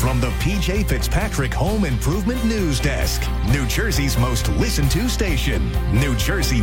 from the PJ Fitzpatrick Home Improvement News Desk, New Jersey's most listened to station. New Jersey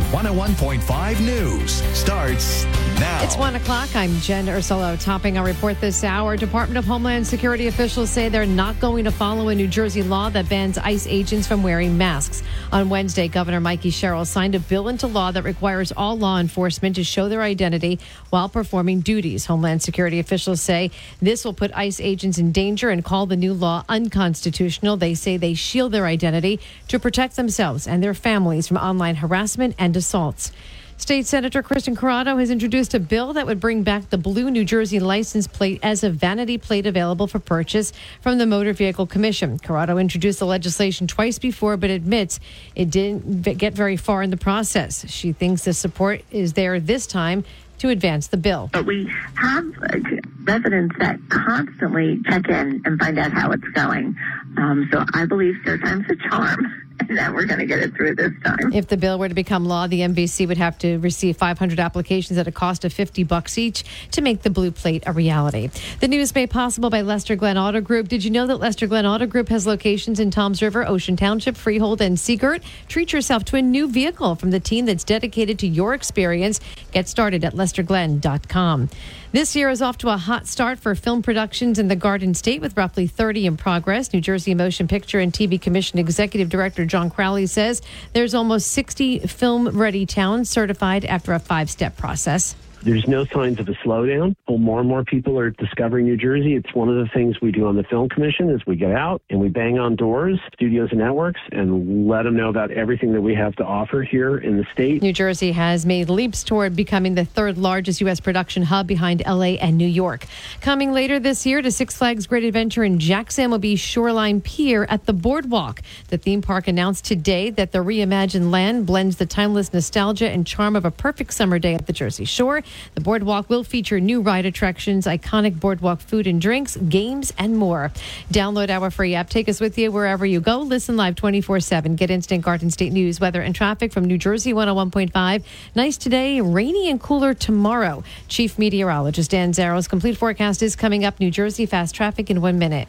101.5 News starts now. It's 1 o'clock. I'm Jen Ursulo. Topping our report this hour, Department of Homeland Security officials say they're not going to follow a New Jersey law that bans ICE agents from wearing masks. On Wednesday, Governor Mikey Sherrill signed a bill into law that requires all law enforcement to show their identity while performing duties. Homeland Security officials say this will put ICE agents in danger and call the new law unconstitutional. They say they shield their identity to protect themselves and their families from online harassment and assaults. State Senator Kristen Corrado has introduced a bill that would bring back the blue New Jersey license plate as a vanity plate available for purchase from the Motor Vehicle Commission. Corrado introduced the legislation twice before, but admits it didn't get very far in the process. She thinks the support is there this time to advance the bill. But we have residents that constantly check in and find out how it's going. So I believe third time's a charm, and that we're going to get it through this time. If the bill were to become law, the MVC would have to receive 500 applications at a cost of $50 each to make the blue plate a reality. The news made possible by Lester Glenn Auto Group. Did you know that Lester Glenn Auto Group has locations in Toms River, Ocean Township, Freehold, and Seagirt? Treat yourself to a new vehicle from the team that's dedicated to your experience. Get started at lesterglenn.com. This year is off to a hot start for film productions in the Garden State with roughly 30 in progress. New Jersey Motion Picture and TV Commission Executive Director John Crowley says there's almost 60 film-ready towns certified after a 5-step process. There's no signs of a slowdown. More and more people are discovering New Jersey. It's one of the things we do on the Film Commission is we get out and we bang on doors, studios and networks, and let them know about everything that we have to offer here in the state. New Jersey has made leaps toward becoming the third largest U.S. production hub behind L.A. and New York. Coming later this year to Six Flags Great Adventure in Jackson will be Shoreline Pier at the Boardwalk. The theme park announced today that the reimagined land blends the timeless nostalgia and charm of a perfect summer day at the Jersey Shore. The Boardwalk will feature new ride attractions, iconic Boardwalk food and drinks, games, and more. Download our free app. Take us with you wherever you go. Listen live 24/7. Get instant Garden State news, weather, and traffic from New Jersey 101.5. Nice today, rainy and cooler tomorrow. Chief Meteorologist Dan Zaro's complete forecast is coming up. New Jersey fast traffic in 1 minute.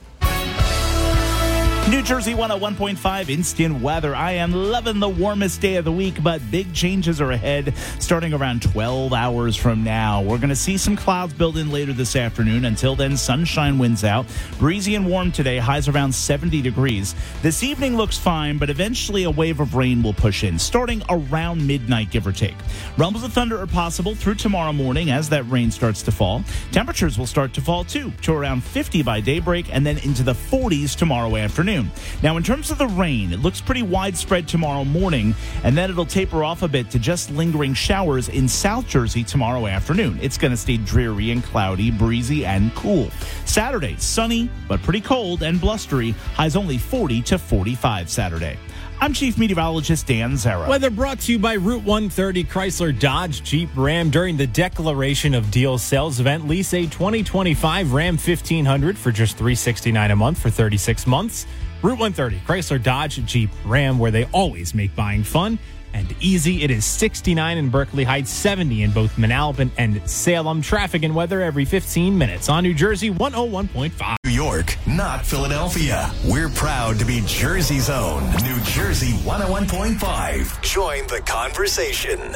New Jersey 101.5 instant weather. I am loving the warmest day of the week, but big changes are ahead starting around 12 hours from now. We're going to see some clouds build in later this afternoon. Until then, sunshine wins out. Breezy and warm today, highs around 70 degrees. This evening looks fine, but eventually a wave of rain will push in, starting around midnight, give or take. Rumbles of thunder are possible through tomorrow morning as that rain starts to fall. Temperatures will start to fall, too, to around 50 by daybreak and then into the 40s tomorrow afternoon. Now, in terms of the rain, it looks pretty widespread tomorrow morning, and then it'll taper off a bit to just lingering showers in South Jersey tomorrow afternoon. It's going to stay dreary and cloudy, breezy, and cool. Saturday, sunny, but pretty cold and blustery. Highs only 40 to 45 Saturday. I'm Chief Meteorologist Dan Zara. Weather brought to you by Route 130 Chrysler Dodge Jeep Ram. During the Declaration of Deals sales event, lease a 2025 Ram 1500 for just $369 a month for 36 months. Route 130 Chrysler Dodge Jeep Ram, where they always make buying fun and easy. It is 69 in Berkeley Heights, 70 in both Manalapan and Salem. Traffic and weather every 15 minutes on New Jersey 101.5. New York, not Philadelphia. We're proud to be Jersey's own New Jersey 101.5. Join the conversation.